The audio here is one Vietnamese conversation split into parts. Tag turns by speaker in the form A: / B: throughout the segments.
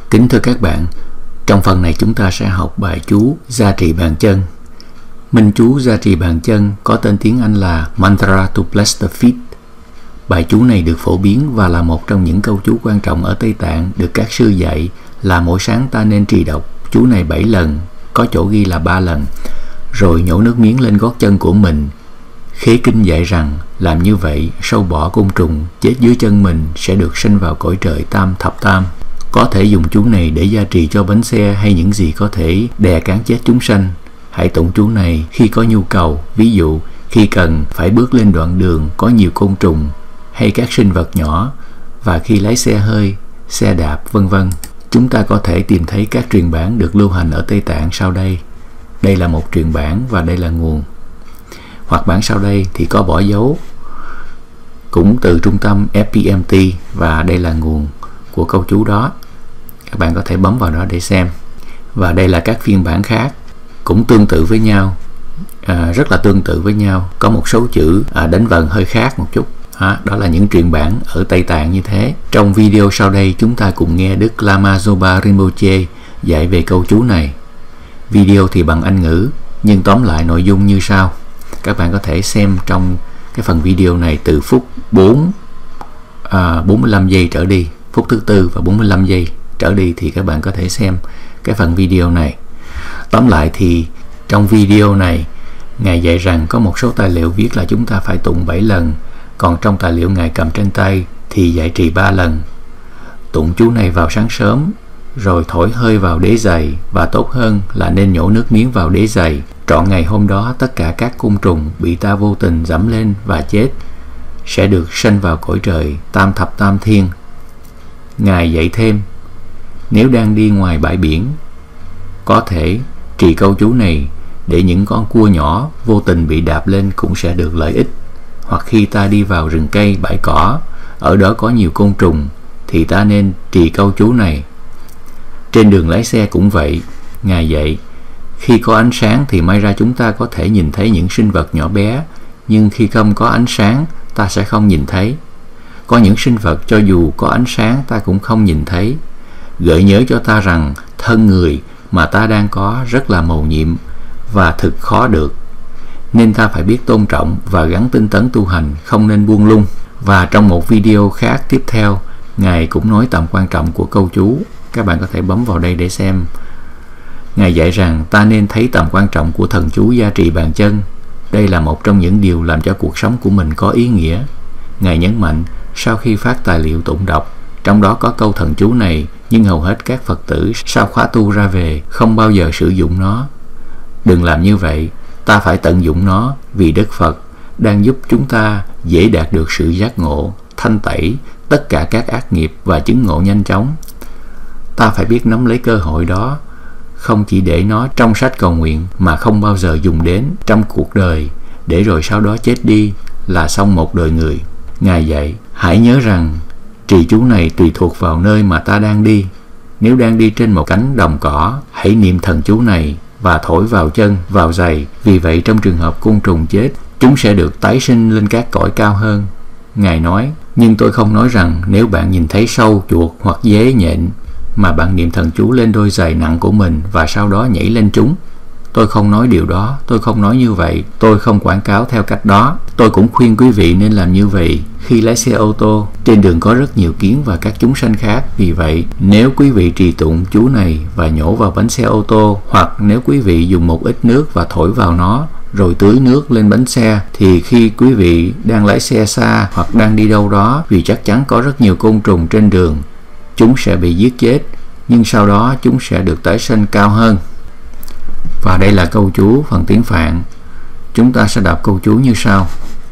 A: Kính thưa các bạn, trong phần này chúng ta sẽ học bài chú gia trì bàn chân. Minh chú gia trì bàn chân có tên tiếng Anh là Mantra to Bless the Feet. Bài chú này được phổ biến và là một trong những câu chú quan trọng ở Tây Tạng được các sư dạy là mỗi sáng ta nên trì đọc chú này 7 lần, có chỗ ghi là 3 lần, rồi nhổ nước miếng lên gót chân của mình. Khế kinh dạy rằng làm như vậy sâu bọ côn trùng chết dưới chân mình sẽ được sinh vào cõi trời tam thập tam. Có thể dùng chú này để gia trì cho bánh xe hay những gì có thể đè cán chết chúng sanh. Hãy tụng chú này khi có nhu cầu, ví dụ khi cần phải bước lên đoạn đường có nhiều côn trùng hay các sinh vật nhỏ, và khi lái xe hơi, xe đạp, vân vân. Chúng ta có thể tìm thấy các truyền bản được lưu hành ở Tây Tạng sau đây. Đây là một truyền bản và đây là nguồn. Hoặc bản sau đây thì có bỏ dấu cũng từ trung tâm FPMT và đây là nguồn của câu chú đó. Các bạn có thể bấm vào đó để xem. Và đây là các phiên bản khác cũng tương tự với nhau, rất là tương tự với nhau, có một số chữ đánh vần hơi khác một chút. Đó là những truyền bản ở Tây Tạng như thế. Trong video sau đây chúng ta cùng nghe Đức Lama Zopa Rinpoche dạy về câu chú này. Video thì bằng Anh ngữ, nhưng tóm lại nội dung như sau. Các bạn có thể xem trong cái phần video này từ phút 45 giây trở đi, phút thứ tư và 45 giây trở đi thì các bạn có thể xem cái phần video này. Tóm lại thì trong video này Ngài dạy rằng có một số tài liệu viết là chúng ta phải tụng 7 lần, còn trong tài liệu Ngài cầm trên tay thì dạy trì 3 lần. Tụng chú này vào sáng sớm, rồi thổi hơi vào đế giày, và tốt hơn là nên nhổ nước miếng vào đế giày. Trọn ngày hôm đó tất cả các côn trùng bị ta vô tình dẫm lên và chết sẽ được sanh vào cõi trời tam thập tam thiên. Ngài dạy thêm, nếu đang đi ngoài bãi biển, có thể trì câu chú này để những con cua nhỏ vô tình bị đạp lên cũng sẽ được lợi ích. Hoặc khi ta đi vào rừng cây, bãi cỏ, ở đó có nhiều côn trùng, thì ta nên trì câu chú này. Trên đường lái xe cũng vậy. Ngài dạy, khi có ánh sáng thì may ra chúng ta có thể nhìn thấy những sinh vật nhỏ bé, nhưng khi không có ánh sáng ta sẽ không nhìn thấy. Có những sinh vật cho dù có ánh sáng ta cũng không nhìn thấy, gợi nhớ cho ta rằng thân người mà ta đang có rất là mầu nhiệm và thực khó được, nên ta phải biết tôn trọng và gắn tinh tấn tu hành, không nên buông lung. Và trong một video khác tiếp theo, Ngài cũng nói tầm quan trọng của câu chú. Các bạn có thể bấm vào đây để xem. Ngài dạy rằng ta nên thấy tầm quan trọng của thần chú gia trì bàn chân. Đây là một trong những điều làm cho cuộc sống của mình có ý nghĩa. Ngài nhấn mạnh, sau khi phát tài liệu tụng đọc, trong đó có câu thần chú này, nhưng hầu hết các Phật tử sau khóa tu ra về không bao giờ sử dụng nó. Đừng làm như vậy, ta phải tận dụng nó, vì Đức Phật đang giúp chúng ta dễ đạt được sự giác ngộ, thanh tẩy tất cả các ác nghiệp và chứng ngộ nhanh chóng. Ta phải biết nắm lấy cơ hội đó, không chỉ để nó trong sách cầu nguyện mà không bao giờ dùng đến trong cuộc đời, để rồi sau đó chết đi là xong một đời người. Ngài dạy, hãy nhớ rằng trì chú này tùy thuộc vào nơi mà ta đang đi. Nếu đang đi trên một cánh đồng cỏ, hãy niệm thần chú này và thổi vào chân, vào giày. Vì vậy trong trường hợp côn trùng chết, chúng sẽ được tái sinh lên các cõi cao hơn. Ngài nói, nhưng tôi không nói rằng nếu bạn nhìn thấy sâu, chuột hoặc dế nhện mà bạn niệm thần chú lên đôi giày nặng của mình và sau đó nhảy lên chúng. Tôi không nói điều đó, tôi không nói như vậy, tôi không quảng cáo theo cách đó. Tôi cũng khuyên quý vị nên làm như vậy khi lái xe ô tô. Trên đường có rất nhiều kiến và các chúng sanh khác. Vì vậy, nếu quý vị trì tụng chú này và nhổ vào bánh xe ô tô, hoặc nếu quý vị dùng một ít nước và thổi vào nó, rồi tưới nước lên bánh xe, thì khi quý vị đang lái xe xa hoặc đang đi đâu đó, vì chắc chắn có rất nhiều côn trùng trên đường, chúng sẽ bị giết chết, nhưng sau đó chúng sẽ được tái sinh cao hơn. Và đây là câu chú phần tiếng Phạn. Chúng ta sẽ đọc câu chú như sau.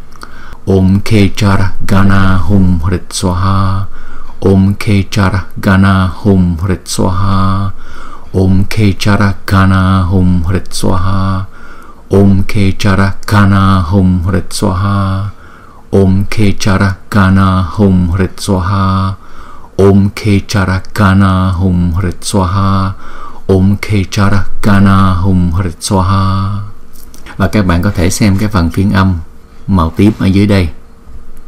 A: Om Kechara Gana Hum Hrit Swaha. Om Kechara Gana Hum Hrit Swaha. Om Kechara Gana Hum Hrit Swaha. Om Kechara Gana Hum Hrit Swaha. Om Kechara Gana Hum Hrit Swaha. Om Kechara Gana Hum Hrit Swaha. Om Kechara Gana Hum Hrit Swaha. Và các bạn có thể xem cái phần phiên âm màu tím ở dưới đây.